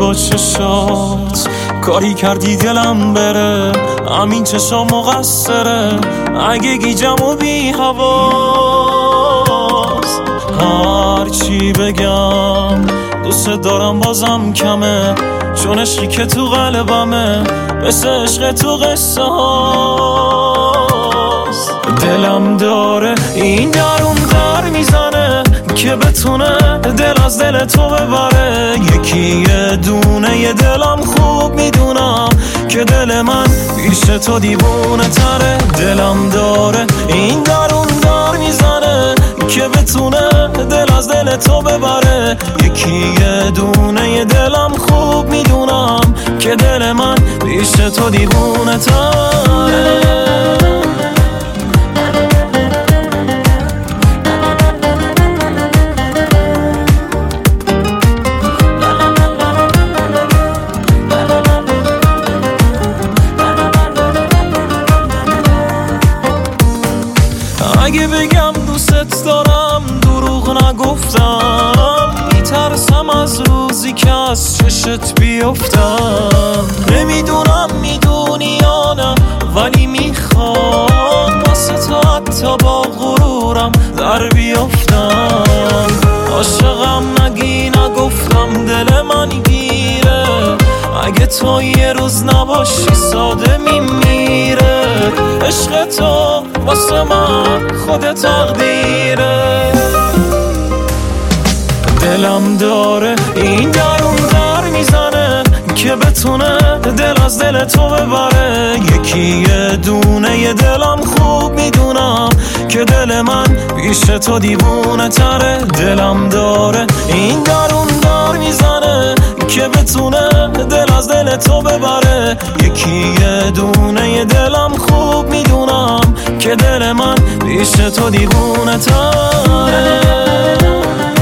با چشات کاری کردی دلم بره، همین چشا مقصره اگه گیجم و بی حواس. هرچی بگم دوست دارم بازم کمه، چون عشقی که تو قلبمه مثل عشق تو قصه هاست. دلم داره این درون در میزنه که بتونه دل از دل تو ببره. یکی یه دونه یه دلم خوب میدونم که دل من پیش تو دیوونه تره. دلم داره این درون در میزنه که بتونه دل از دل تو ببره. یکی یه دونه یه دلم خوب میدونم که دل من پیش تو دیوونه تره. اگه بگم دوست دارم دروغ نگفتم، میترسم از روزی که از چشت بیفتم. نمیدونم میدونی یا نه ولی میخوام واسه تو حتی با غرورم در بیفتم. عاشقم نگی نگفتم دل من گیره، اگه تو یه روز نباشی ساده میمیره. عشق تو واسه من خود تقدیره. دلم داره این درون در میزنه که بتونه دل از دل تو ببره. یکی یه دونه یه دلم خوب میدونم که دل من پیش تو دیوونه تره. دلم داره این درون در میزنه که بتونه دل از دل تو ببره. یکی یه دونه یه دلم خوب میدونم که دل من پیش تو دیوونه تره.